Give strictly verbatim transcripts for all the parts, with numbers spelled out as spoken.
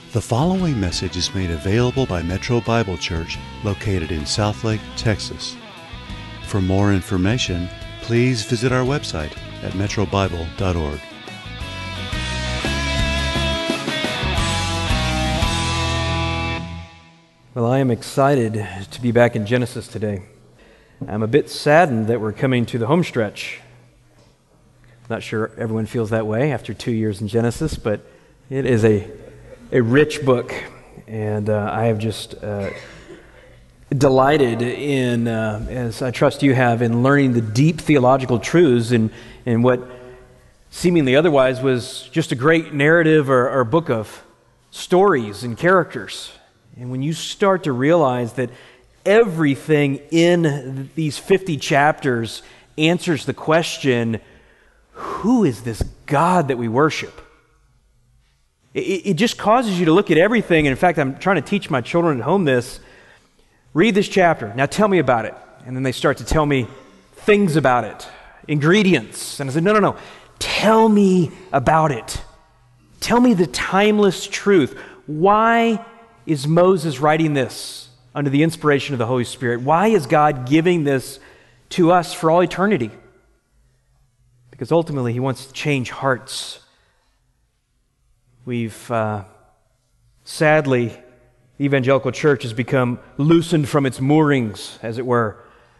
The following message is made available by Metro Bible Church, located in Southlake, Texas. For more information, please visit our website at metro bible dot org. Well, I am excited to be back in Genesis today. I'm a bit saddened that we're coming to the home stretch. Not sure everyone feels that way after two years in Genesis, but it is a a rich book, and uh, I have just uh, delighted in, uh, as I trust you have, in learning the deep theological truths in, in what seemingly otherwise was just a great narrative or, or book of stories and characters. And when you start to realize that everything in these fifty chapters answers the question, who is this God that we worship? It, it just causes you to look at everything. And in fact, I'm trying to teach my children at home this. Read this chapter. Now tell me about it. And then they start to tell me things about it, ingredients. And I said, no, no, no. Tell me about it. Tell me the timeless truth. Why is Moses writing this under the inspiration of the Holy Spirit? Why is God giving this to us for all eternity? Because ultimately He wants to change hearts. We've, uh, sadly, the evangelical church has become loosened from its moorings, as it were.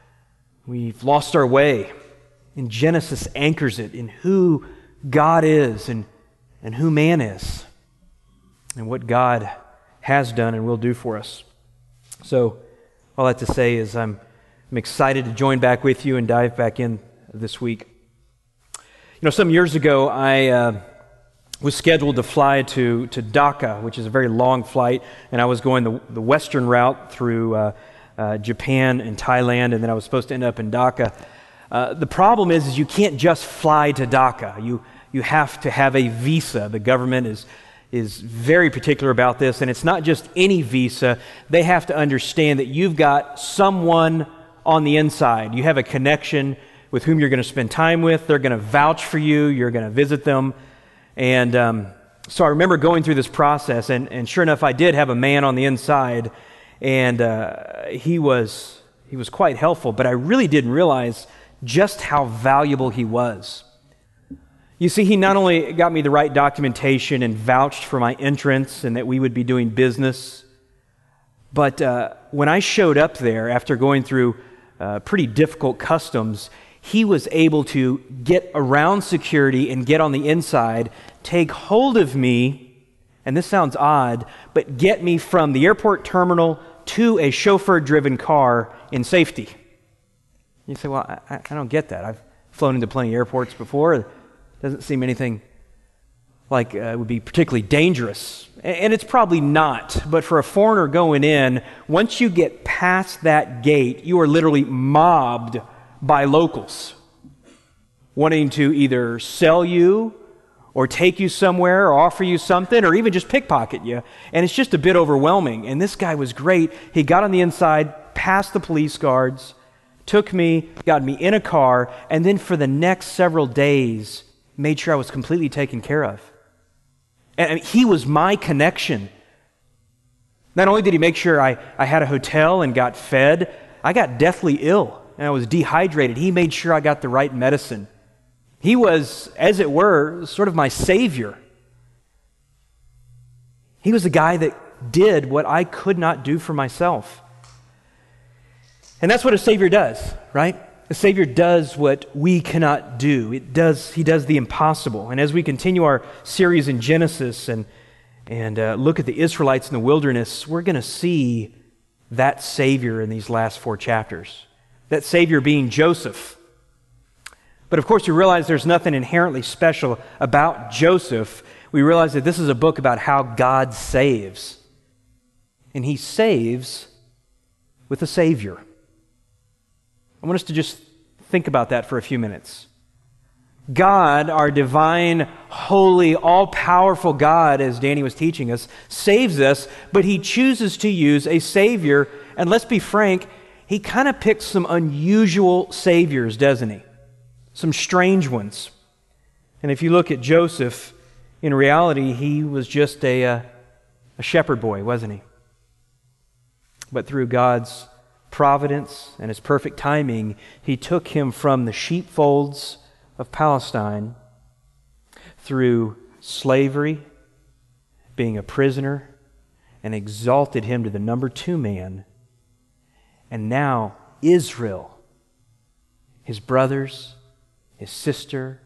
We've lost our way. And Genesis anchors it in who God is and, and who man is, and what God has done and will do for us. So, all that to say is I'm, I'm excited to join back with you and dive back in this week. You know, some years ago, I uh, was scheduled to fly to, to Dhaka, which is a very long flight, and I was going the, the western route through uh, uh, Japan and Thailand, and then I was supposed to end up in Dhaka. Uh, the problem is, is you can't just fly to Dhaka. You, you have to have a visa. The government is is very particular about this, and it's not just any visa. They have to understand that you've got someone on the inside. You have a connection with whom you're going to spend time with. They're going to vouch for you. You're going to visit them. And um, so I remember going through this process, and, and sure enough, I did have a man on the inside, and uh, he was he was quite helpful, but I really didn't realize just how valuable he was. You see, he not only got me the right documentation and vouched for my entrance and that we would be doing business, but uh, when I showed up there after going through uh, pretty difficult customs, he was able to get around security and get on the inside, take hold of me, and this sounds odd, but get me from the airport terminal to a chauffeur-driven car in safety. You say, well, I, I don't get that. I've flown into plenty of airports before. Doesn't seem anything like uh, it would be particularly dangerous. And it's probably not. But for a foreigner going in, once you get past that gate, you are literally mobbed by locals wanting to either sell you or take you somewhere or offer you something or even just pickpocket you. And it's just a bit overwhelming. And this guy was great. He got on the inside, past the police guards, took me, got me in a car, and then for the next several days made sure I was completely taken care of. And he was my connection. Not only did he make sure I, I had a hotel and got fed, I got deathly ill and I was dehydrated. He made sure I got the right medicine. He was, as it were, sort of my savior. He was the guy that did what I could not do for myself. And that's what a savior does, right? The Savior does what we cannot do. It does. He does the impossible. And as we continue our series in Genesis and, and uh, look at the Israelites in the wilderness, we're going to see that Savior in these last four chapters. That Savior being Joseph. But of course, we realize there's nothing inherently special about Joseph. We realize that this is a book about how God saves. And He saves with a Savior. I want us to just think about that for a few minutes. God, our divine, holy, all-powerful God, as Danny was teaching us, saves us, but He chooses to use a Savior. And let's be frank, He kind of picks some unusual Saviors, doesn't He? Some strange ones. And if you look at Joseph, in reality, he was just a, uh, a shepherd boy, wasn't he? But through God's providence and his perfect timing, he took him from the sheepfolds of Palestine through slavery, being a prisoner, and exalted him to the number two man. And now Israel, his brothers, his sister,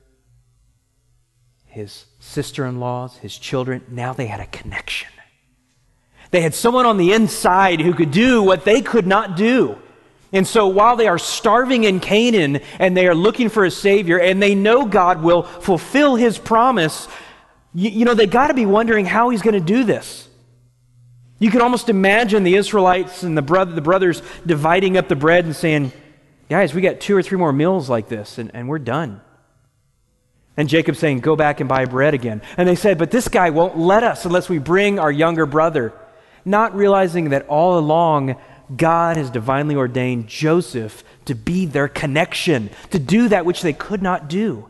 his sister-in-laws, his children, now they had a connection. They had someone on the inside who could do what they could not do. And so while they are starving in Canaan and they are looking for a Savior and they know God will fulfill His promise, you, you know, they got to be wondering how He's going to do this. You can almost imagine the Israelites and the, brother, the brothers dividing up the bread and saying, guys, we got two or three more meals like this and, and we're done. And Jacob saying, go back and buy bread again. And they said, but this guy won't let us unless we bring our younger brother. Not realizing that all along, God has divinely ordained Joseph to be their connection, to do that which they could not do.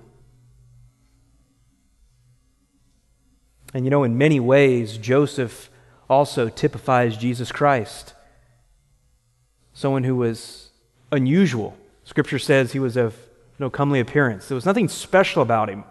And you know, in many ways, Joseph also typifies Jesus Christ. Someone who was unusual. Scripture says he was of no comely appearance. There was nothing special about him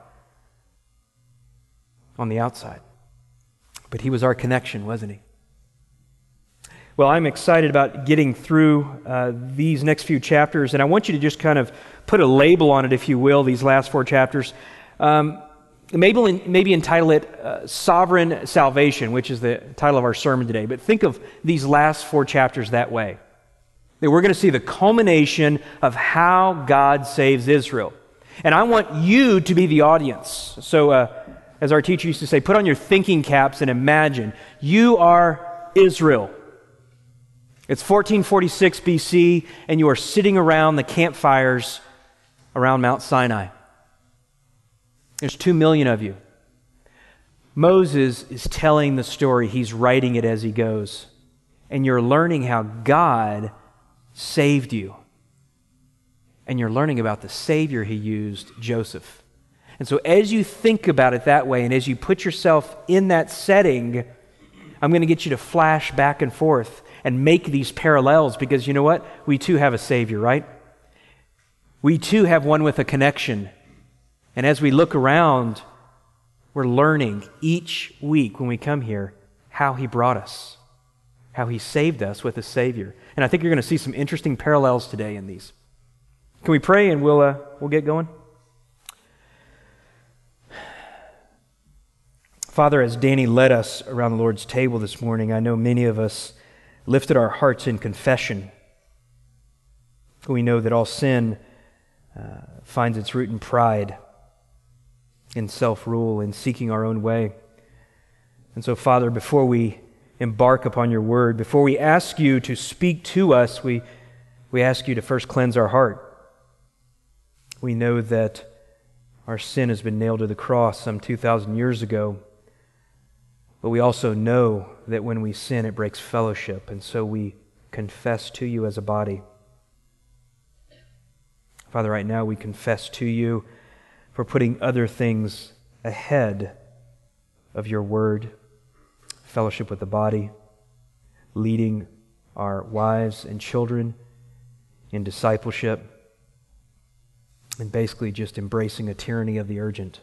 on the outside. But he was our connection, wasn't he? Well, I'm excited about getting through uh, these next few chapters, and I want you to just kind of put a label on it, if you will, these last four chapters. Um, maybe, maybe entitle it uh, Sovereign Salvation, which is the title of our sermon today. But think of these last four chapters that way. That we're going to see the culmination of how God saves Israel. And I want you to be the audience. So, uh, as our teacher used to say, put on your thinking caps and imagine you are Israel. It's fourteen forty-six B C, and you are sitting around the campfires around Mount Sinai. There's two million of you. Moses is telling the story. He's writing it as he goes. And you're learning how God saved you. And you're learning about the Savior He used, Joseph. And so as you think about it that way, and as you put yourself in that setting, I'm going to get you to flash back and forth and make these parallels, because you know what? We too have a Savior, right? We too have one with a connection. And as we look around, we're learning each week when we come here how He brought us, how He saved us with a Savior. And I think you're going to see some interesting parallels today in these. Can we pray and we'll uh, we'll get going? Father, as Danny led us around the Lord's table this morning, I know many of us lifted our hearts in confession. We know that all sin uh, finds its root in pride, in self-rule, in seeking our own way. And so, Father, before we embark upon your word, before we ask you to speak to us, we, we ask you to first cleanse our heart. We know that our sin has been nailed to the cross some two thousand years ago. But we also know that when we sin, it breaks fellowship, and so we confess to you as a body. Father, right now we confess to you for putting other things ahead of your word, fellowship with the body, leading our wives and children in discipleship, and basically just embracing a tyranny of the urgent.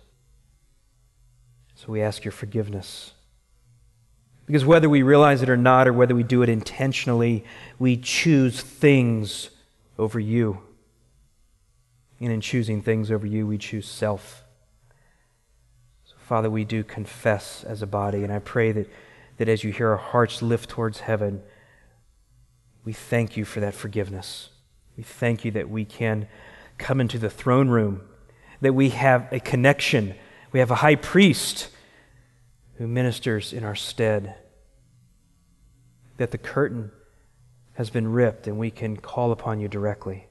So we ask your forgiveness. Because whether we realize it or not, or whether we do it intentionally, we choose things over you. And in choosing things over you, we choose self. So, Father, we do confess as a body, and I pray that, that as you hear our hearts lift towards heaven, we thank you for that forgiveness. We thank you that we can come into the throne room, that we have a connection. We have a high priest who ministers in our stead, that the curtain has been ripped and we can call upon you directly.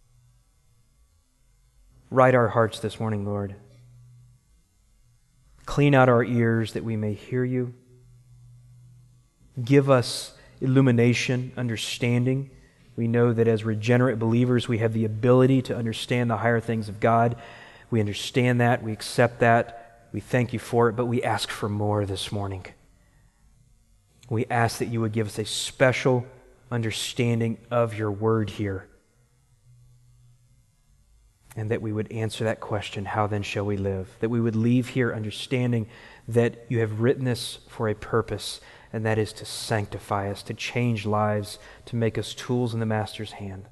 Write our hearts this morning, Lord. Clean out our ears that we may hear you. Give us illumination, understanding. We know that as regenerate believers, we have the ability to understand the higher things of God. We understand that. We accept that. We thank you for it, but we ask for more this morning. We ask that you would give us a special understanding of your word here, and that we would answer that question, how then shall we live? That we would leave here understanding that you have written this for a purpose, and that is to sanctify us, to change lives, to make us tools in the Master's hand.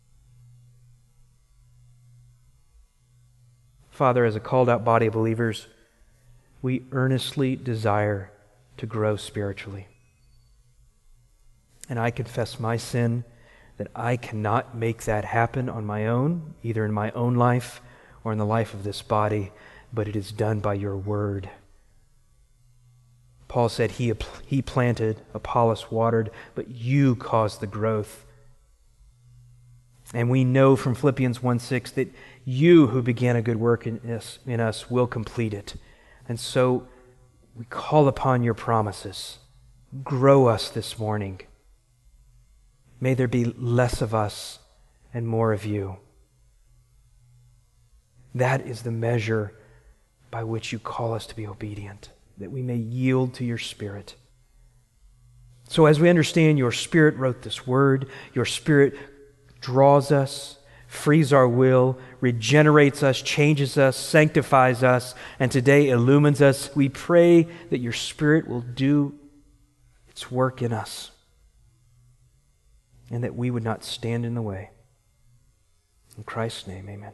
Father, as a called out body of believers, we earnestly desire to grow spiritually. And I confess my sin, that I cannot make that happen on my own, either in my own life or in the life of this body, but it is done by your word. Paul said he, he planted, Apollos watered, but you caused the growth. And we know from Philippians one six that you who began a good work in us, in us will complete it. And so we call upon your promises. Grow us this morning. May there be less of us and more of you. That is the measure by which you call us to be obedient, that we may yield to your Spirit. So as we understand your Spirit wrote this word, your Spirit draws us, frees our will, regenerates us, changes us, sanctifies us, and today illumines us, we pray that your Spirit will do its work in us, and that we would not stand in the way. In Christ's name, amen.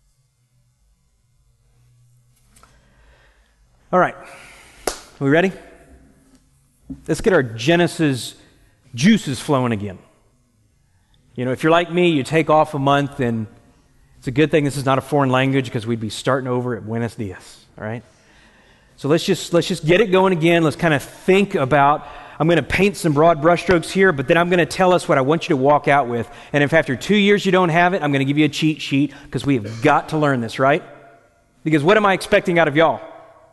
All right. Are we ready? Let's get our Genesis juices flowing again. You know, if you're like me, you take off a month, and it's a good thing this is not a foreign language, because we'd be starting over at Buenos Dias, all right? So let's just, let's just get it going again. Let's kind of think about, I'm going to paint some broad brushstrokes here, but then I'm going to tell us what I want you to walk out with. And if after two years you don't have it, I'm going to give you a cheat sheet, because we have got to learn this, right? Because what am I expecting out of y'all?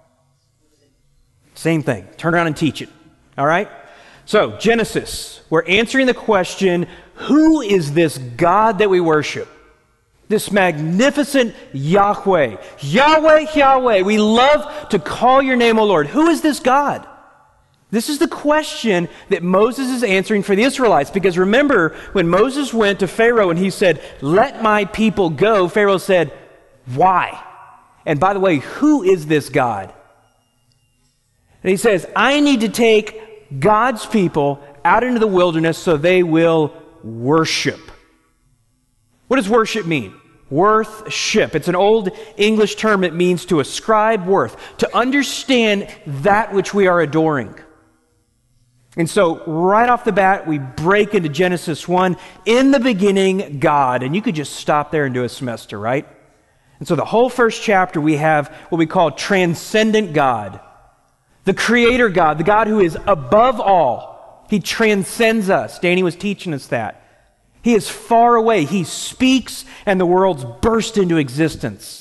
Same thing. Turn around and teach it. All right? So, Genesis. We're answering the question, who is this God that we worship? This magnificent Yahweh. Yahweh, Yahweh. We love to call your name, O Lord. Who is this God? This is the question that Moses is answering for the Israelites. Because remember, when Moses went to Pharaoh and he said, let my people go, Pharaoh said, why? And by the way, who is this God? And he says, I need to take God's people out into the wilderness so they will worship. What does worship mean? Worth-ship. It's an old English term. It means to ascribe worth, to understand that which we are adoring. And so, right off the bat, we break into Genesis one. In the beginning, God. And you could just stop there and do a semester, right? And so the whole first chapter, we have what we call transcendent God. The Creator God, the God who is above all. He transcends us. Danny was teaching us that. He is far away. He speaks and the worlds burst into existence.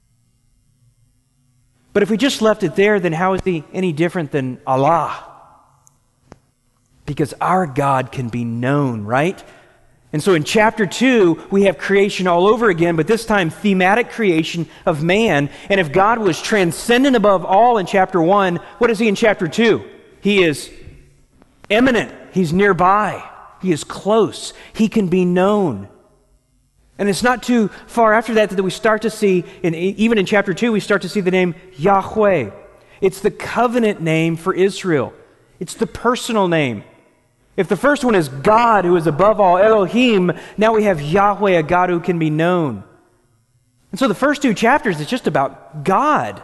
But if we just left it there, then how is he any different than Allah? Because our God can be known, right? And so in chapter two, we have creation all over again, but this time thematic creation of man. And if God was transcendent above all in chapter one, what is he in chapter two? He is immanent. He's nearby. He is close. He can be known. And it's not too far after that that we start to see, in, even in chapter two, we start to see the name Yahweh. It's the covenant name for Israel. It's the personal name. If the first one is God, who is above all, Elohim, now we have Yahweh, a God who can be known. And so the first two chapters is just about God.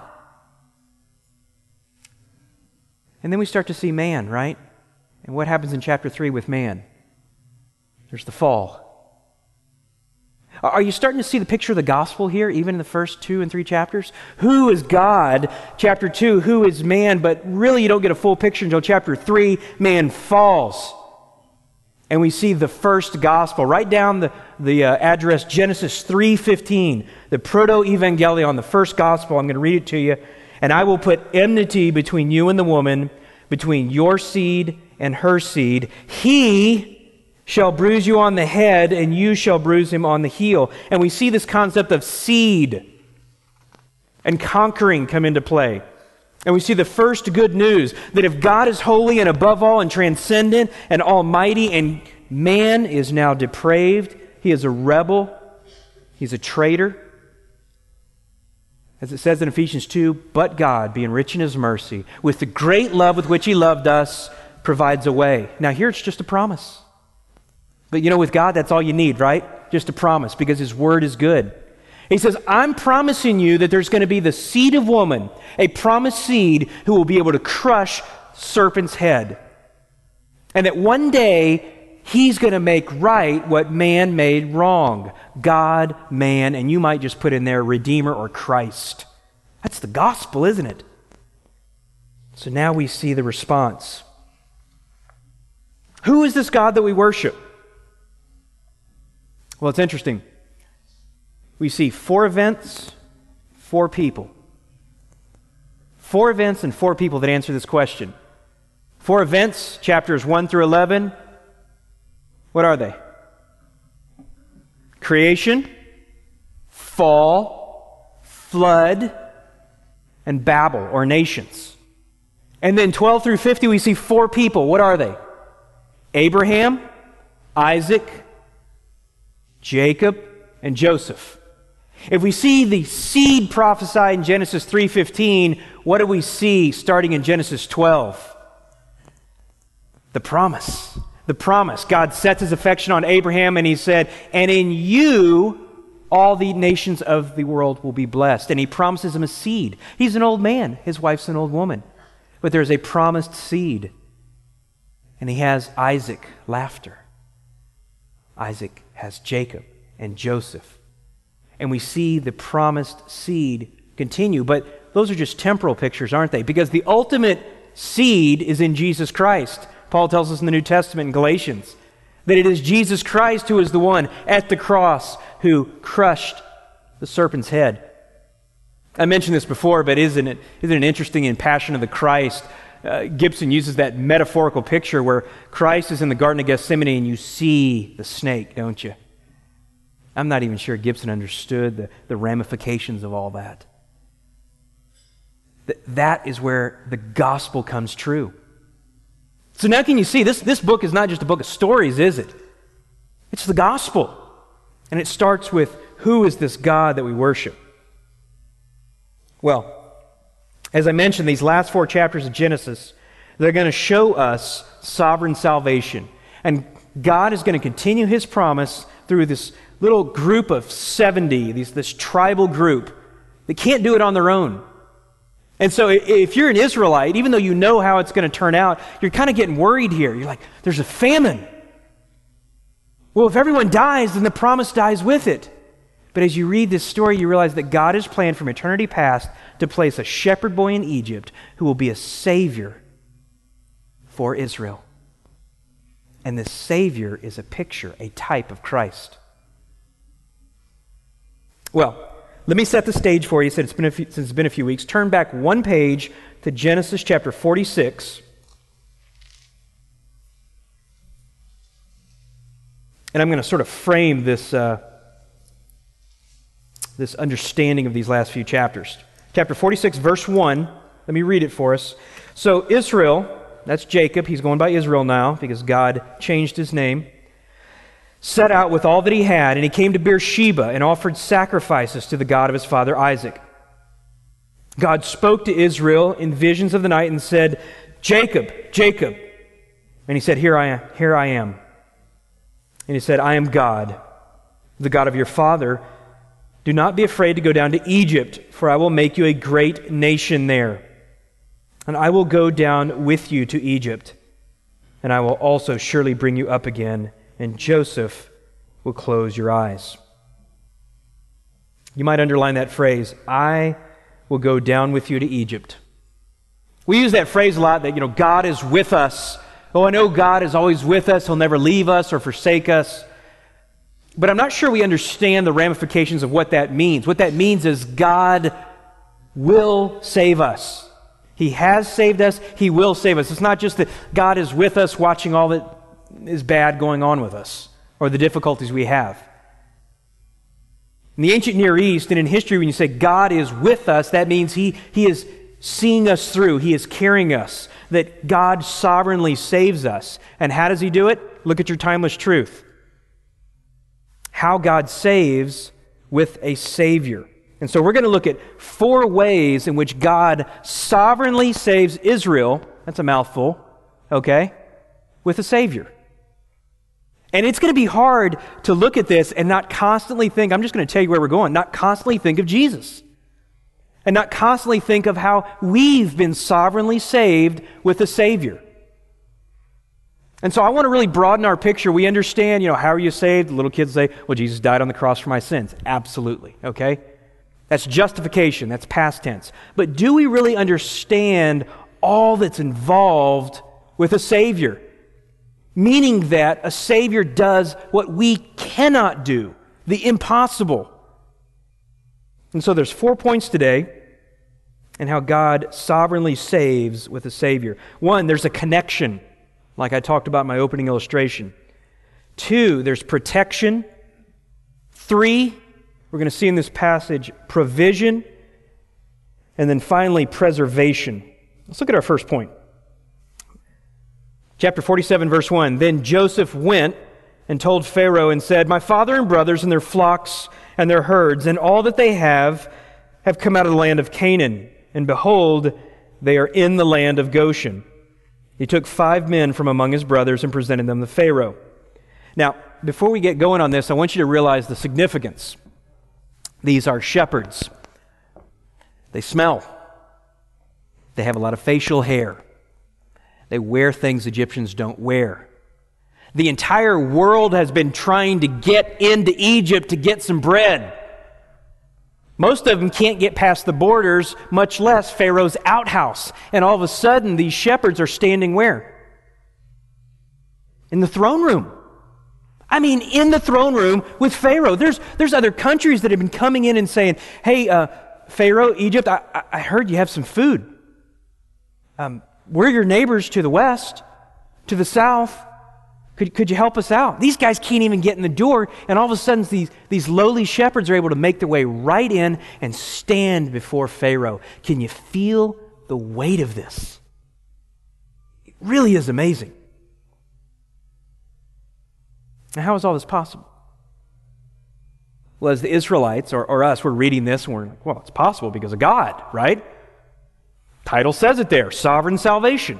And then we start to see man, right? And what happens in chapter three with man? There's the fall. Are you starting to see the picture of the gospel here, even in the first two and three chapters? Who is God? Chapter two, who is man? But really you don't get a full picture until chapter three, man falls. And we see the first gospel. Write down the, the uh, address, Genesis three fifteen, the proto-evangelion, the first gospel. I'm going to read it to you. And I will put enmity between you and the woman, between your seed and her seed. He shall bruise you on the head, and you shall bruise him on the heel. And we see this concept of seed and conquering come into play. And we see the first good news that if God is holy and above all and transcendent and almighty, and man is now depraved, he is a rebel, he's a traitor. As it says in Ephesians two, but God, being rich in his mercy, with the great love with which he loved us, provides a way. Now here it's just a promise. But you know, with God, that's all you need, right? Just a promise, because his word is good. He says, I'm promising you that there's going to be the seed of woman, a promised seed who will be able to crush serpent's head. And that one day, he's going to make right what man made wrong. God, man, and you might just put in there Redeemer or Christ. That's the gospel, isn't it? So now we see the response. Who is this God that we worship? Well, it's interesting. We see four events, four people. Four events and four people that answer this question. Four events, chapters one through eleven. What are they? Creation, fall, flood, and Babel, or nations. And then twelve through fifty, we see four people. What are they? Abraham, Isaac, Jacob, and Joseph. If we see the seed prophesied in Genesis three fifteen, what do we see starting in Genesis twelve? The promise. The promise. God sets his affection on Abraham and he said, and in you all the nations of the world will be blessed. And he promises him a seed. He's an old man. His wife's an old woman. But there's a promised seed. And he has Isaac, laughter. Isaac has Jacob and Joseph. And we see the promised seed continue. But those are just temporal pictures, aren't they? Because the ultimate seed is in Jesus Christ. Paul tells us in the New Testament in Galatians that it is Jesus Christ who is the one at the cross who crushed the serpent's head. I mentioned this before, but isn't it, isn't it interesting in Passion of the Christ? Uh, Gibson uses that metaphorical picture where Christ is in the Garden of Gethsemane and you see the snake, don't you? I'm not even sure Gibson understood the, the ramifications of all that. Th- that is where the gospel comes true. So now can you see, this, this book is not just a book of stories, is it? It's the gospel. And it starts with, who is this God that we worship? Well, as I mentioned, these last four chapters of Genesis, they're going to show us sovereign salvation. And God is going to continue his promise through this little group of seventy, these, this tribal group that can't do it on their own. And so if you're an Israelite, even though you know how it's going to turn out, you're kind of getting worried here. You're like, there's a famine. Well, if everyone dies, then the promise dies with it. But as you read this story, you realize that God has planned from eternity past to place a shepherd boy in Egypt who will be a savior for Israel. And this savior is a picture, a type of Christ. Well, let me set the stage for you. Said it's been a few, since it's been a few weeks. Turn back one page to Genesis chapter forty-six. And I'm going to sort of frame this, uh, this understanding of these last few chapters. Chapter forty-six, verse one. Let me read it for us. So Israel, that's Jacob. He's going by Israel now because God changed his name. Set out with all that he had, and he came to Beersheba and offered sacrifices to the God of his father Isaac. God spoke to Israel in visions of the night and said, Jacob, Jacob. And he said, Here I am, here I am. And he said, I am God, the God of your father. Do not be afraid to go down to Egypt, for I will make you a great nation there. And I will go down with you to Egypt, and I will also surely bring you up again, and Joseph will close your eyes. You might underline that phrase, I will go down with you to Egypt. We use that phrase a lot, that, you know, God is with us. Oh, I know God is always with us. He'll never leave us or forsake us. But I'm not sure we understand the ramifications of what that means. What that means is God will save us. He has saved us. He will save us. It's not just that God is with us watching all that is bad going on with us or the difficulties we have. In the ancient Near East and in history, when you say God is with us, that means he, he is seeing us through. He is carrying us, that God sovereignly saves us. And how does he do it? Look at your timeless truth. How God saves with a Savior. And so we're going to look at four ways in which God sovereignly saves Israel, that's a mouthful, okay, with a Savior. And it's going to be hard to look at this and not constantly think, I'm just going to tell you where we're going, not constantly think of Jesus. And not constantly think of how we've been sovereignly saved with a Savior. And so I want to really broaden our picture. We understand, you know, how are you saved? Little kids say, well, Jesus died on the cross for my sins. Absolutely, okay? That's justification. That's past tense. But do we really understand all that's involved with a Savior? Meaning that a Savior does what we cannot do, the impossible. And so there's four points today in how God sovereignly saves with a Savior. One, there's a connection, like I talked about in my opening illustration. Two, there's protection. Three, we're going to see in this passage provision. And then finally, preservation. Let's look at our first point. Chapter forty-seven, verse one. Then Joseph went and told Pharaoh and said, my father and brothers and their flocks and their herds and all that they have have come out of the land of Canaan. And behold, they are in the land of Goshen. He took five men from among his brothers and presented them to Pharaoh. Now, before we get going on this, I want you to realize the significance. These are shepherds. They smell. They have a lot of facial hair. They wear things Egyptians don't wear. The entire world has been trying to get into Egypt to get some bread. Most of them can't get past the borders, much less Pharaoh's outhouse. And all of a sudden, these shepherds are standing where? In the throne room. I mean, in the throne room with Pharaoh. There's, there's other countries that have been coming in and saying, hey, uh, Pharaoh, Egypt, I, I heard you have some food. Um, we're your neighbors to the west, to the south. Could, could you help us out? These guys can't even get in the door, and all of a sudden these, these lowly shepherds are able to make their way right in and stand before Pharaoh. Can you feel the weight of this? It really is amazing. Now, how is all this possible? Well, as the Israelites, or, or us, we're reading this and we're like, well, it's possible because of God, right? Title says it there, sovereign salvation.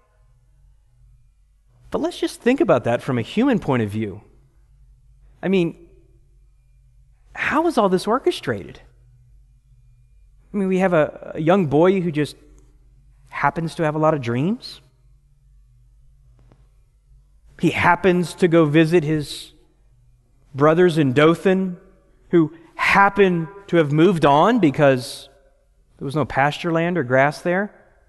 But let's just think about that from a human point of view. I mean, how is all this orchestrated? I mean, we have a, a young boy who just happens to have a lot of dreams. He happens to go visit his brothers in Dothan, who happen to have moved on because there was no pasture land or grass there.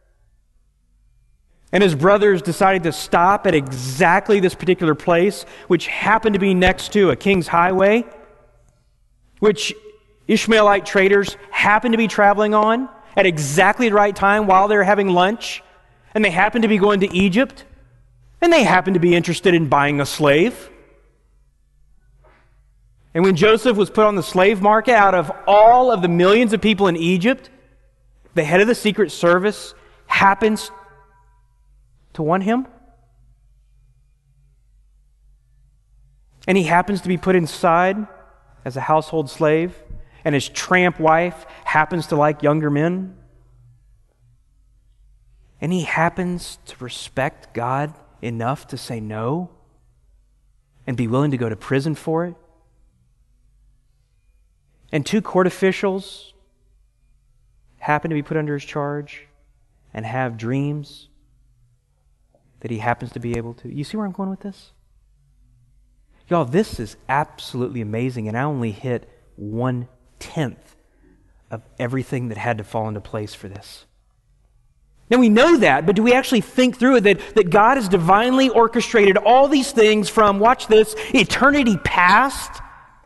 And his brothers decided to stop at exactly this particular place, which happened to be next to a king's highway, which Ishmaelite traders happened to be traveling on at exactly the right time while they were having lunch. And they happened to be going to Egypt. And they happened to be interested in buying a slave. And when Joseph was put on the slave market, out of all of the millions of people in Egypt, the head of the Secret Service happens to want him. And he happens to be put inside as a household slave. And his tramp wife happens to like younger men. And he happens to respect God enough to say no and be willing to go to prison for it. And two court officials happen to be put under his charge and have dreams that he happens to be able to. You see where I'm going with this? Y'all, this is absolutely amazing, and I only hit one-tenth of everything that had to fall into place for this. Now we know that, but do we actually think through it that, that God has divinely orchestrated all these things from, watch this, eternity past,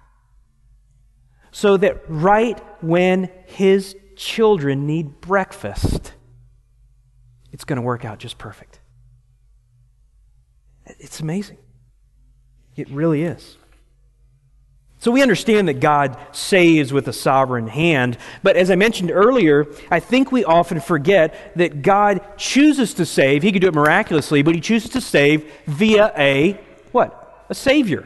so that right when His children need breakfast, it's going to work out just perfect. It's amazing. It really is. So we understand that God saves with a sovereign hand, but as I mentioned earlier, I think we often forget that God chooses to save. He could do it miraculously, but he chooses to save via a, what? A Savior.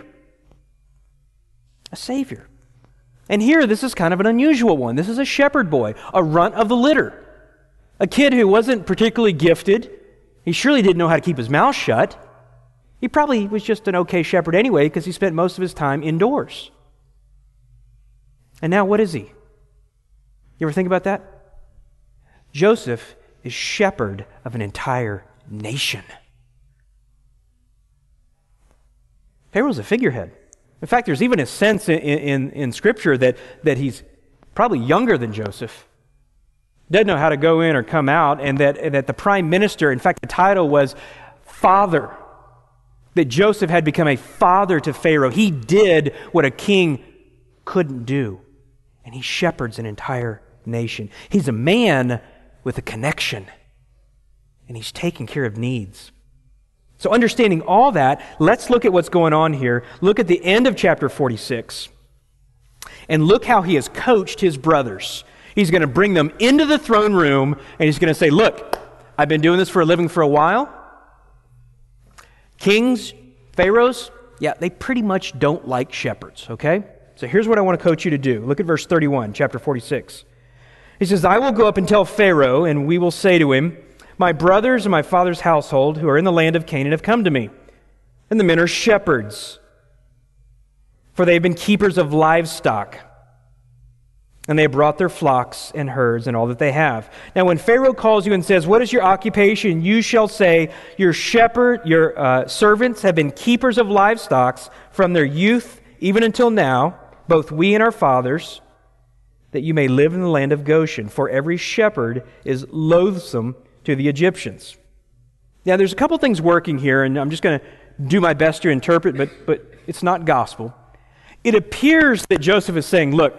A Savior. And here, this is kind of an unusual one. This is a shepherd boy, a runt of the litter, a kid who wasn't particularly gifted. He surely didn't know how to keep his mouth shut. He probably was just an okay shepherd anyway because he spent most of his time indoors. And now what is he? You ever think about that? Joseph is shepherd of an entire nation. Pharaoh's a figurehead. In fact, there's even a sense in, in, in Scripture that, that he's probably younger than Joseph. Doesn't know how to go in or come out, and that, and that the prime minister, in fact, the title was father. That Joseph had become a father to Pharaoh. He did what a king couldn't do. And he shepherds an entire nation. He's a man with a connection. And he's taking care of needs. So understanding all that, let's look at what's going on here. Look at the end of chapter forty-six. And look how he has coached his brothers. He's going to bring them into the throne room, and he's going to say, look, I've been doing this for a living for a while. Kings, pharaohs, yeah, they pretty much don't like shepherds, okay? So here's what I want to coach you to do. Look at verse thirty-one, chapter forty-six. He says, I will go up and tell Pharaoh, and we will say to him, my brothers and my father's household who are in the land of Canaan have come to me, and the men are shepherds, for they have been keepers of livestock, and they have brought their flocks and herds and all that they have. Now when Pharaoh calls you and says, what is your occupation? You shall say, your shepherd, your uh, servants have been keepers of livestock from their youth even until now, both we and our fathers, that you may live in the land of Goshen, for every shepherd is loathsome to the Egyptians. Now there's a couple things working here, and I'm just going to do my best to interpret, but, but it's not gospel. It appears that Joseph is saying, look,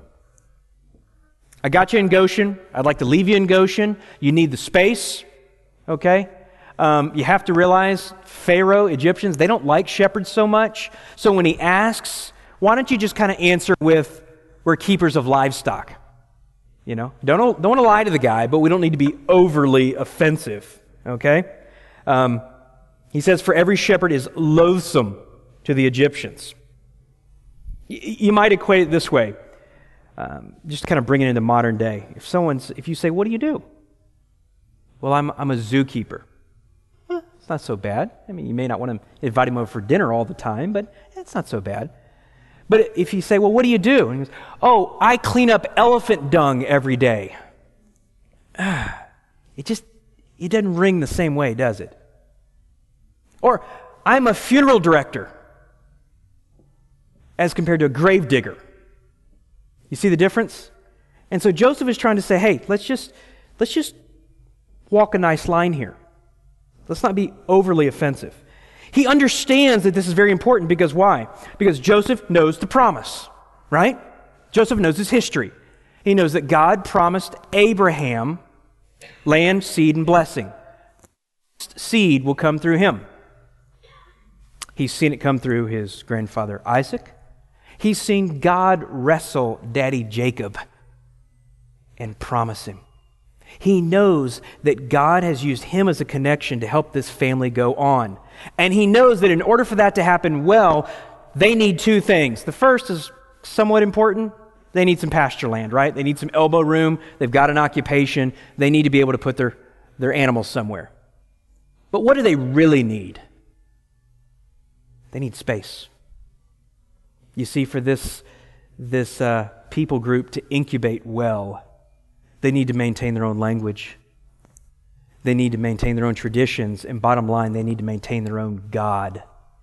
I got you in Goshen. I'd like to leave you in Goshen. You need the space, okay? Um, you have to realize Pharaoh, Egyptians, they don't like shepherds so much. So when he asks, why don't you just kind of answer with, we're keepers of livestock. You know, don't, don't want to lie to the guy, but we don't need to be overly offensive, okay? Um, he says, for every shepherd is loathsome to the Egyptians. Y- you might equate it this way. Um, just kind of bring it into modern day. If someone's, if you say, what do you do? Well, I'm I'm a zookeeper. Well, it's not so bad. I mean, you may not want to invite him over for dinner all the time, but it's not so bad. But if you say, well, what do you do? And he goes, oh, I clean up elephant dung every day. It just, it doesn't ring the same way, does it? Or, I'm a funeral director as compared to a grave digger. You see the difference? And so Joseph is trying to say, hey, let's just let's just walk a nice line here. Let's not be overly offensive. He understands that this is very important because why? Because Joseph knows the promise, right? Joseph knows his history. He knows that God promised Abraham land, seed, and blessing. Seed will come through him. He's seen it come through his grandfather Isaac. He's seen God wrestle Daddy Jacob and promise him. He knows that God has used him as a connection to help this family go on. And he knows that in order for that to happen well, they need two things. The first is somewhat important. They need some pasture land, right? They need some elbow room. They've got an occupation. They need to be able to put their, their animals somewhere. But what do they really need? They need space. You see, for this, this uh, people group to incubate well, they need to maintain their own language. They need to maintain their own traditions. And bottom line, they need to maintain their own God.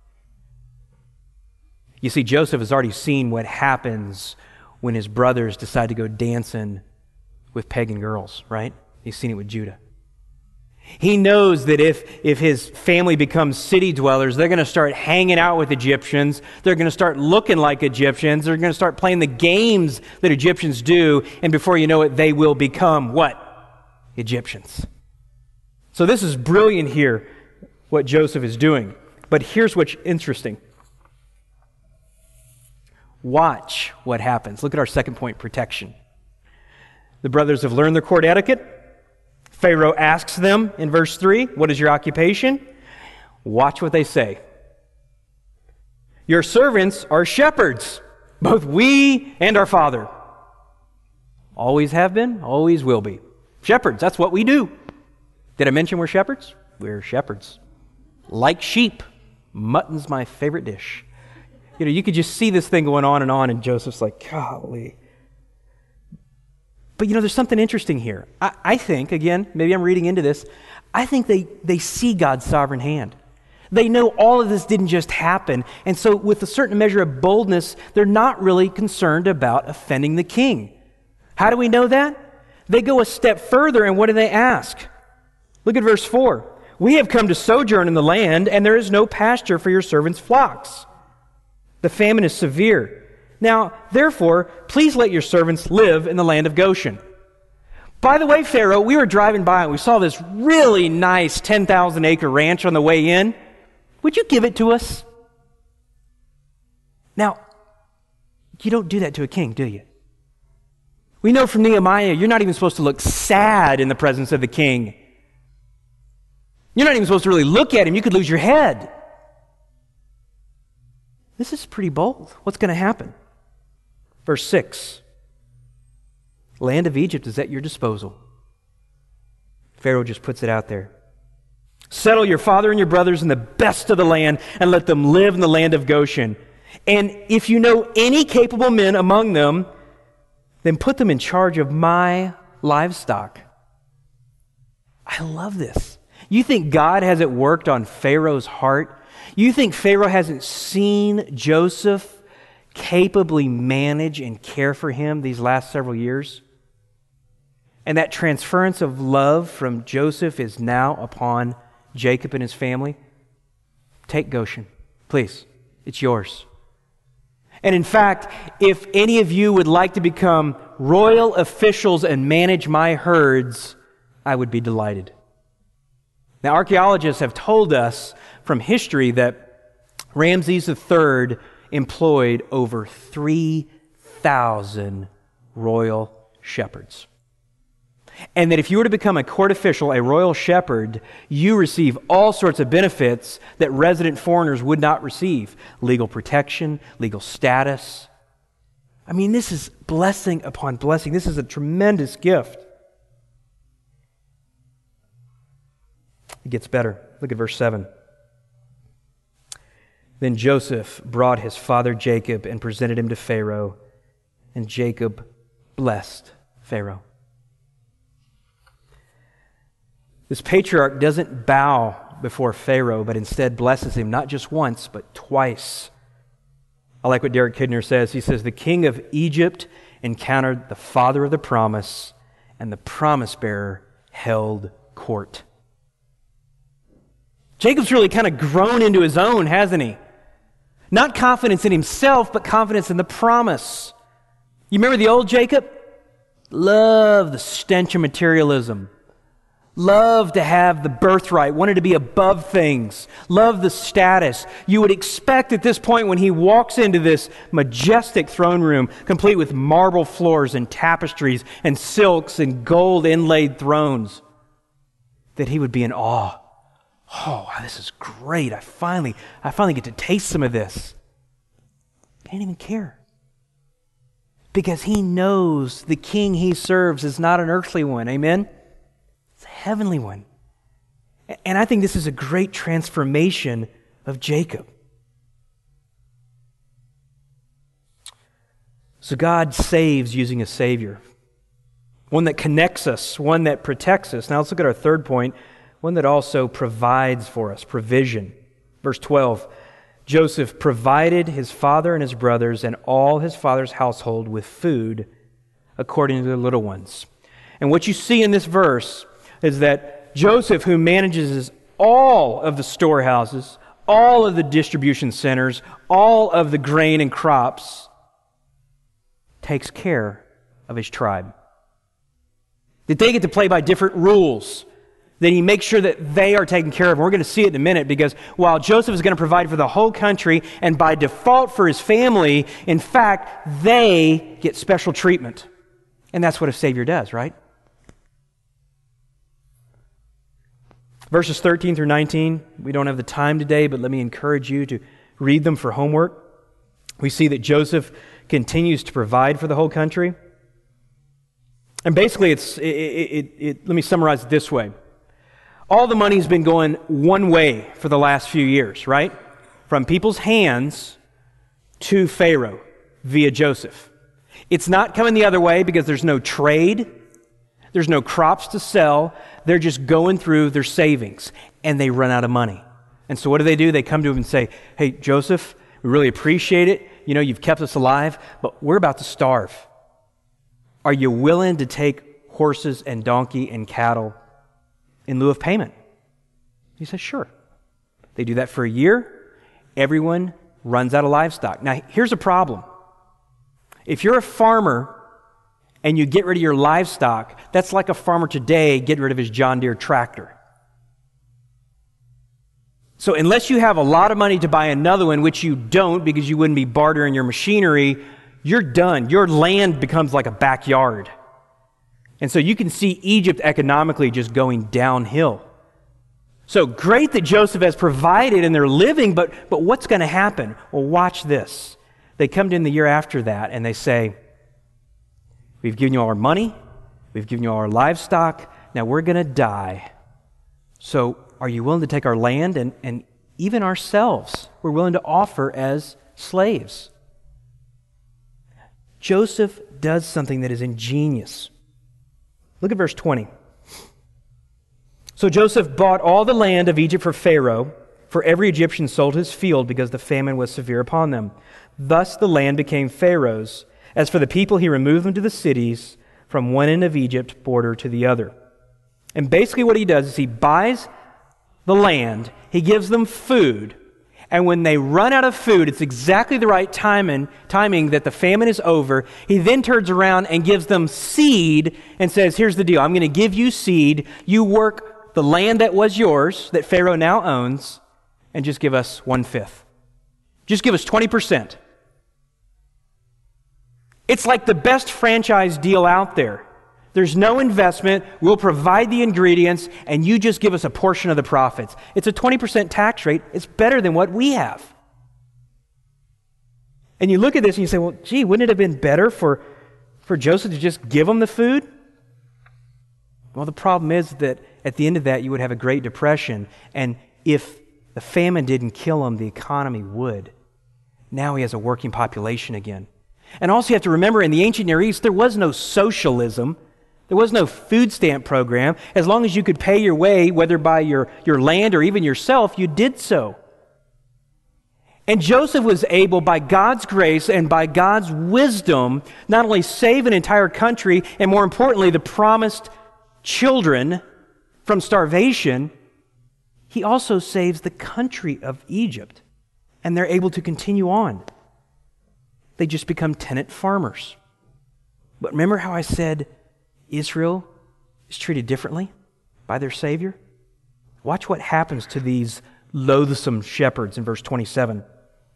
You see, Joseph has already seen what happens when his brothers decide to go dancing with pagan girls, right? He's seen it with Judah. He knows that if, if his family becomes city dwellers, they're going to start hanging out with Egyptians. They're going to start looking like Egyptians. They're going to start playing the games that Egyptians do. And before you know it, they will become what? Egyptians. So this is brilliant here, what Joseph is doing. But here's what's interesting. Watch what happens. Look at our second point, protection. The brothers have learned their court etiquette. Pharaoh asks them in verse three, what is your occupation? Watch what they say. Your servants are shepherds, both we and our father. Always have been, always will be. Shepherds, that's what we do. Did I mention we're shepherds? We're shepherds. Like sheep, mutton's my favorite dish. You know, you could just see this thing going on and on, and Joseph's like, golly. But you know, there's something interesting here. I, I think, again, maybe I'm reading into this, I think they, they see God's sovereign hand. They know all of this didn't just happen, and so with a certain measure of boldness, they're not really concerned about offending the king. How do we know that? They go a step further, and what do they ask? Look at verse four. We have come to sojourn in the land, and there is no pasture for your servants' flocks. The famine is severe. Now, therefore, please let your servants live in the land of Goshen. By the way, Pharaoh, we were driving by and we saw this really nice ten thousand acre ranch on the way in. Would you give it to us? Now, you don't do that to a king, do you? We know from Nehemiah, you're not even supposed to look sad in the presence of the king. You're not even supposed to really look at him. You could lose your head. This is pretty bold. What's going to happen? Verse six. Land of Egypt is at your disposal. Pharaoh just puts it out there. Settle your father and your brothers in the best of the land and let them live in the land of Goshen. And if you know any capable men among them, then put them in charge of my livestock. I love this. You think God hasn't worked on Pharaoh's heart? You think Pharaoh hasn't seen Joseph capably manage and care for him these last several years? And that transference of love from Joseph is now upon Jacob and his family. Take Goshen, please. It's yours. And in fact, if any of you would like to become royal officials and manage my herds, I would be delighted. Now, archaeologists have told us from history that Ramses the Third employed over three thousand royal shepherds. And that if you were to become a court official, a royal shepherd, you receive all sorts of benefits that resident foreigners would not receive. Legal protection, legal status. I mean, this is blessing upon blessing. This is a tremendous gift. It gets better. Look at verse seven. Then Joseph brought his father Jacob and presented him to Pharaoh, and Jacob blessed Pharaoh. This patriarch doesn't bow before Pharaoh, but instead blesses him not just once, but twice. I like what Derek Kidner says. He says, the king of Egypt encountered the father of the promise, and the promise bearer held court. Jacob's really kind of grown into his own, hasn't he? Not confidence in himself, but confidence in the promise. You remember the old Jacob? Loved the stench of materialism. Loved to have the birthright, wanted to be above things, loved the status. You would expect at this point when he walks into this majestic throne room, complete with marble floors and tapestries and silks and gold inlaid thrones, that he would be in awe. Oh, wow, this is great. I finally, I finally get to taste some of this. He didn't even care. Because he knows the king he serves is not an earthly one. Amen? It's a heavenly one. And I think this is a great transformation of Jacob. So God saves using a Savior. One that connects us, one that protects us. Now let's look at our third point. One that also provides for us, provision. Verse twelve, Joseph provided his father and his brothers and all his father's household with food according to their little ones. And what you see in this verse is that Joseph, who manages all of the storehouses, all of the distribution centers, all of the grain and crops, takes care of his tribe. That they get to play by different rules. that he makes sure that they are taken care of. And we're going to see it in a minute, because while Joseph is going to provide for the whole country and by default for his family, in fact, they get special treatment. And that's what a Savior does, right? Verses thirteen through nineteen, we don't have the time today, but let me encourage you to read them for homework. We see that Joseph continues to provide for the whole country. And basically, it's it, it, it, let me summarize it this way. All the money's been going one way for the last few years, right? From people's hands to Pharaoh via Joseph. It's not coming the other way because there's no trade. There's no crops to sell. They're just going through their savings, and they run out of money. And so what do they do? They come to him and say, hey, Joseph, we really appreciate it. You know, you've kept us alive, but we're about to starve. Are you willing to take horses and donkey and cattle in lieu of payment? He says, sure. They do that for a year. Everyone runs out of livestock. Now, here's a problem. If you're a farmer and you get rid of your livestock, that's like a farmer today getting rid of his John Deere tractor. So unless you have a lot of money to buy another one, which you don't because you wouldn't be bartering your machinery, you're done. Your land becomes like a backyard. And so you can see Egypt economically just going downhill. So great that Joseph has provided and they're living, but, but what's going to happen? Well, watch this. They come in the year after that and they say, we've given you all our money, we've given you all our livestock, now we're going to die. So are you willing to take our land and, and even ourselves we're willing to offer as slaves? Joseph does something that is ingenious. Look at verse twenty. So Joseph bought all the land of Egypt for Pharaoh, for every Egyptian sold his field because the famine was severe upon them. Thus the land became Pharaoh's. As for the people, he removed them to the cities from one end of Egypt border to the other. And basically what he does is he buys the land, he gives them food, and when they run out of food, it's exactly the right timing, timing that the famine is over. He then turns around and gives them seed and says, here's the deal. I'm going to give you seed. You work the land that was yours, that Pharaoh now owns, and just give us one-fifth. Just give us twenty percent. It's like the best franchise deal out there. There's no investment. We'll provide the ingredients, and you just give us a portion of the profits. It's a twenty percent tax rate. It's better than what we have. And you look at this and you say, well, gee, wouldn't it have been better for, for Joseph to just give them the food? Well, the problem is that at the end of that, you would have a Great Depression, and if the famine didn't kill him, the economy would. Now he has a working population again. And also you have to remember, in the ancient Near East, there was no socialism. There was no food stamp program. As long as you could pay your way, whether by your, your land or even yourself, you did so. And Joseph was able, by God's grace and by God's wisdom, not only save an entire country, and more importantly, the promised children from starvation, he also saves the country of Egypt. And they're able to continue on. They just become tenant farmers. But remember how I said Israel is treated differently by their Savior? Watch what happens to these loathsome shepherds in verse twenty-seven.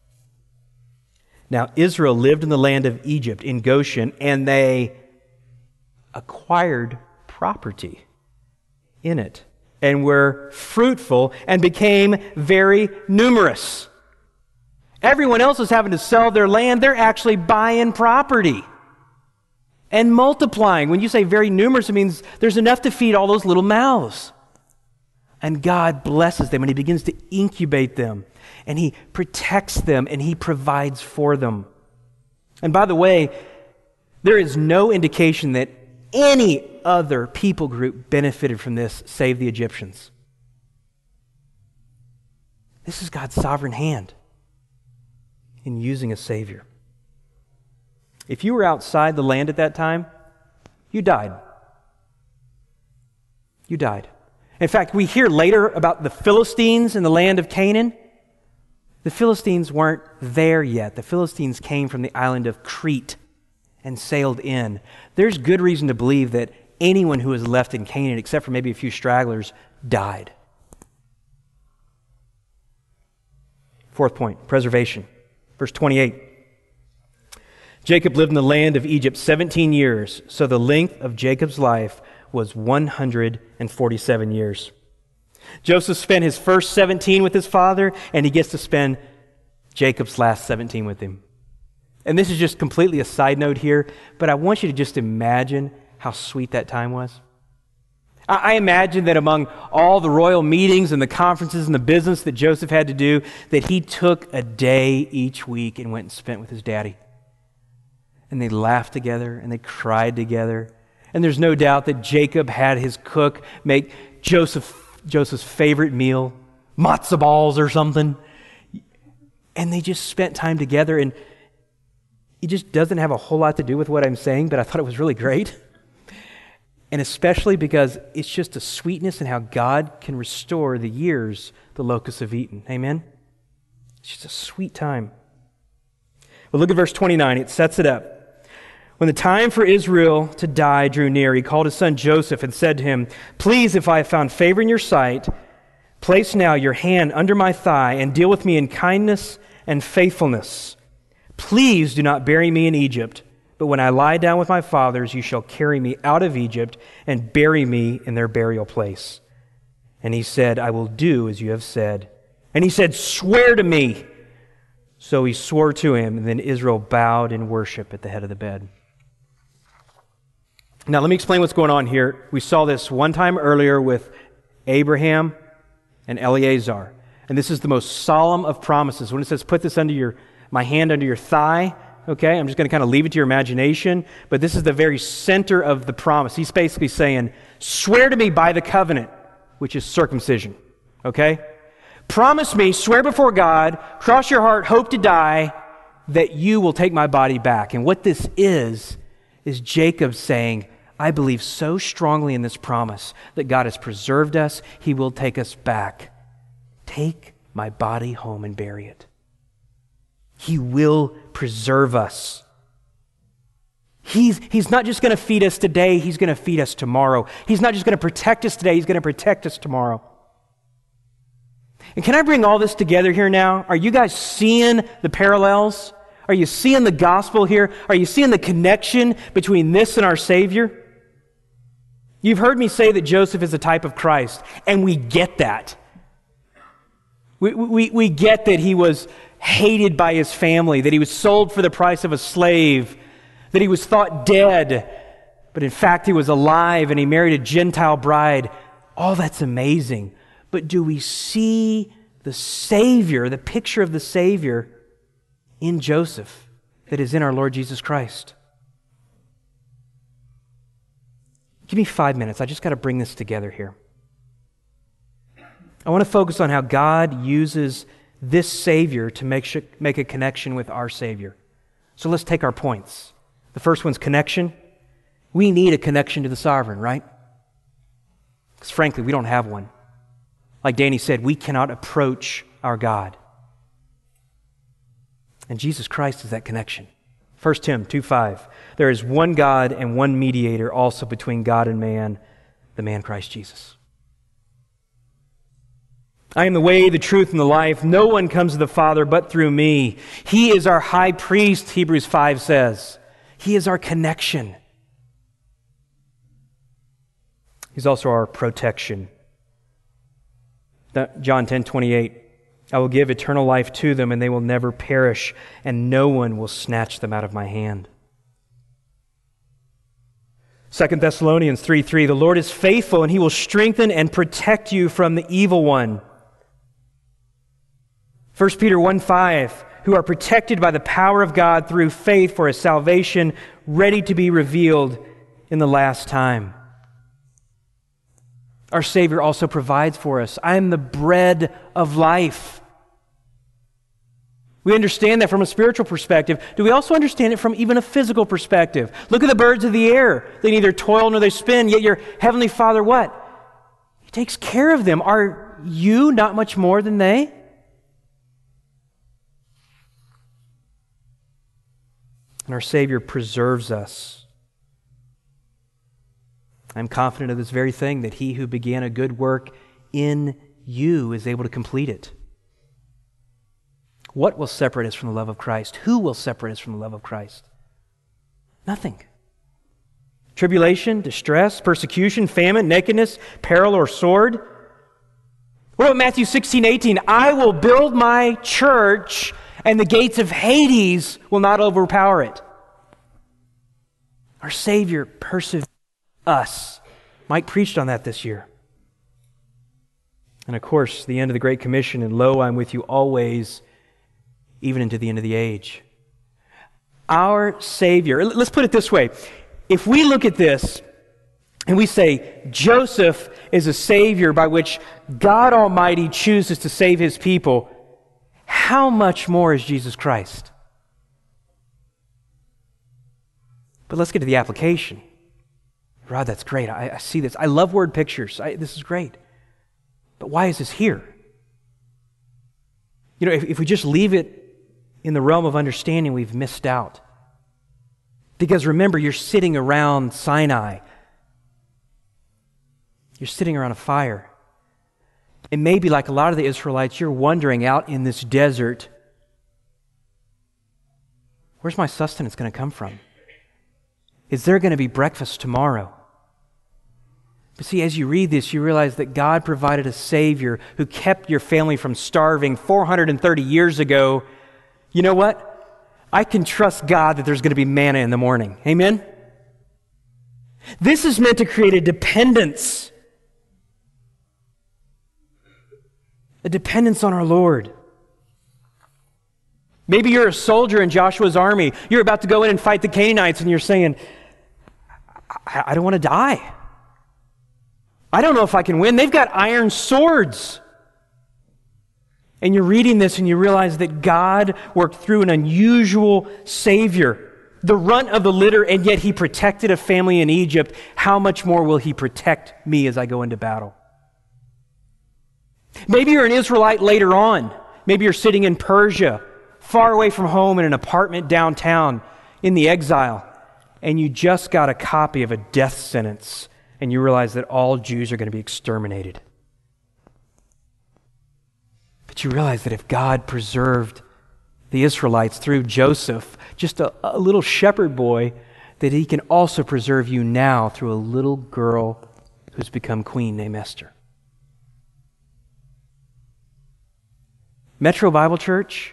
Now Israel lived in the land of Egypt, in Goshen, and they acquired property in it, and were fruitful and became very numerous. Everyone else is having to sell their land. They're actually buying property and multiplying. When you say very numerous, it means there's enough to feed all those little mouths. And God blesses them, and He begins to incubate them, and He protects them, and He provides for them. And by the way, there is no indication that any other people group benefited from this save the Egyptians. This is God's sovereign hand in using a Savior. If you were outside the land at that time, you died. You died. In fact, we hear later about the Philistines in the land of Canaan. The Philistines weren't there yet. The Philistines came from the island of Crete and sailed in. There's good reason to believe that anyone who was left in Canaan, except for maybe a few stragglers, died. Fourth point, preservation. Verse twenty-eight. Jacob lived in the land of Egypt seventeen years, so the length of Jacob's life was one hundred forty-seven years. Joseph spent his first seventeen with his father, and he gets to spend Jacob's last seventeen with him. And this is just completely a side note here, but I want you to just imagine how sweet that time was. I imagine that among all the royal meetings and the conferences and the business that Joseph had to do, that he took a day each week and went and spent with his daddy. And they laughed together and they cried together. And there's no doubt that Jacob had his cook make Joseph, Joseph's favorite meal, matzo balls or something. And they just spent time together. And it just doesn't have a whole lot to do with what I'm saying, but I thought it was really great. And especially because it's just a sweetness in how God can restore the years the locusts have eaten. Amen? It's just a sweet time. Well, look at verse twenty-nine. It sets it up. When the time for Israel to die drew near, he called his son Joseph and said to him, "Please, if I have found favor in your sight, place now your hand under my thigh and deal with me in kindness and faithfulness. Please do not bury me in Egypt. But when I lie down with my fathers, you shall carry me out of Egypt and bury me in their burial place." And he said, "I will do as you have said." And he said, "Swear to me." So he swore to him, and then Israel bowed in worship at the head of the bed. Now let me explain what's going on here. We saw this one time earlier with Abraham and Eleazar. And this is the most solemn of promises. When it says, "Put this under your, my hand under your thigh," okay, I'm just going to kind of leave it to your imagination, but this is the very center of the promise. He's basically saying, swear to me by the covenant, which is circumcision, okay? Promise me, swear before God, cross your heart, hope to die, that you will take my body back. And what this is, is Jacob saying, I believe so strongly in this promise that God has preserved us, He will take us back. Take my body home and bury it. He will preserve us. He's, he's not just going to feed us today, He's going to feed us tomorrow. He's not just going to protect us today, He's going to protect us tomorrow. And can I bring all this together here now? Are you guys seeing the parallels? Are you seeing the gospel here? Are you seeing the connection between this and our Savior? You've heard me say that Joseph is a type of Christ, and we get that. We, we, we get that he was hated by his family, that he was sold for the price of a slave, that he was thought dead, but in fact he was alive and he married a Gentile bride. All that's amazing. But do we see the Savior, the picture of the Savior in Joseph that is in our Lord Jesus Christ? Give me five minutes. I just got to bring this together here. I want to focus on how God uses this Savior to make, sh- make a connection with our Savior. So let's take our points. The first one's connection. We need a connection to the sovereign, right? Because frankly, we don't have one. Like Danny said, we cannot approach our God. And Jesus Christ is that connection. First Timothy two five. There is one God and one mediator also between God and man, the man Christ Jesus. I am the way, the truth, and the life. No one comes to the Father but through me. He is our high priest, Hebrews five says. He is our connection. He's also our protection. John ten twenty-eight. I will give eternal life to them, and they will never perish, and no one will snatch them out of my hand. Second Thessalonians three three. The Lord is faithful, and He will strengthen and protect you from the evil one. First Peter one five, who are protected by the power of God through faith for a salvation ready to be revealed in the last time. Our Savior also provides for us. I am the bread of life. We understand that from a spiritual perspective. Do we also understand it from even a physical perspective? Look at the birds of the air. They neither toil nor they spin, yet your heavenly Father what? He takes care of them. Are you not much more than they? And our Savior preserves us. I'm confident of this very thing, that He who began a good work in you is able to complete it. What will separate us from the love of Christ? Who will separate us from the love of Christ? Nothing. Tribulation, distress, persecution, famine, nakedness, peril, or sword. What about Matthew sixteen, eighteen? I will build my church, and the gates of Hades will not overpower it. Our Savior perseveres us. Mike preached on that this year. And of course, the end of the Great Commission, and lo, I'm with you always, even into the end of the age. Our Savior, let's put it this way. If we look at this and we say Joseph is a Savior by which God Almighty chooses to save His people, how much more is Jesus Christ? But let's get to the application. Rod, that's great. I, I see this. I love word pictures. I, this is great. But why is this here? You know, if, if we just leave it in the realm of understanding, we've missed out. Because remember, you're sitting around Sinai. You're sitting around a fire. And maybe like a lot of the Israelites, you're wondering out in this desert, where's my sustenance going to come from? Is there going to be breakfast tomorrow? But see, as you read this, you realize that God provided a Savior who kept your family from starving four hundred thirty years ago. You know what? I can trust God that there's going to be manna in the morning. Amen? This is meant to create a dependence. A dependence on our Lord. Maybe you're a soldier in Joshua's army. You're about to go in and fight the Canaanites, and you're saying, I, I don't want to die. I don't know if I can win. They've got iron swords. And you're reading this and you realize that God worked through an unusual Savior, the runt of the litter, and yet He protected a family in Egypt. How much more will He protect me as I go into battle? Maybe you're an Israelite later on. Maybe you're sitting in Persia, far away from home in an apartment downtown in the exile, and you just got a copy of a death sentence, and you realize that all Jews are going to be exterminated. But you realize that if God preserved the Israelites through Joseph, just a, a little shepherd boy, that He can also preserve you now through a little girl who's become queen named Esther. Metro Bible Church,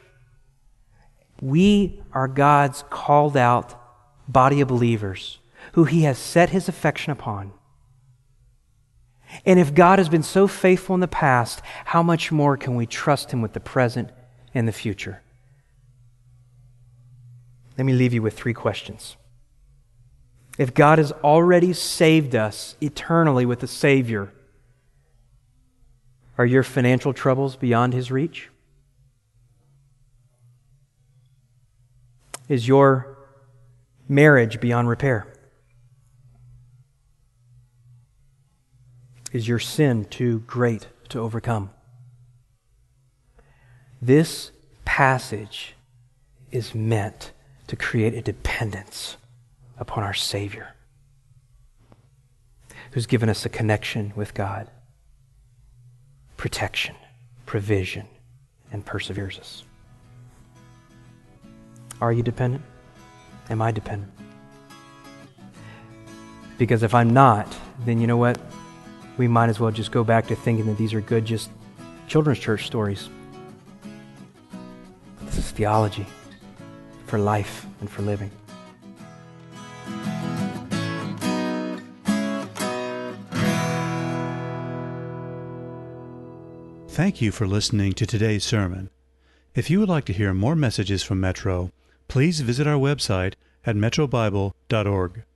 we are God's called out body of believers who He has set His affection upon. And if God has been so faithful in the past, how much more can we trust Him with the present and the future? Let me leave you with three questions. If God has already saved us eternally with a Savior, are your financial troubles beyond His reach? Is your marriage beyond repair? Is your sin too great to overcome? This passage is meant to create a dependence upon our Savior, who's given us a connection with God, protection, provision, and perseveres us. Are you dependent? Am I dependent? Because if I'm not, then you know what? We might as well just go back to thinking that these are good, just children's church stories. This is theology for life and for living. Thank you for listening to today's sermon. If you would like to hear more messages from Metro, please visit our website at metro bible dot org.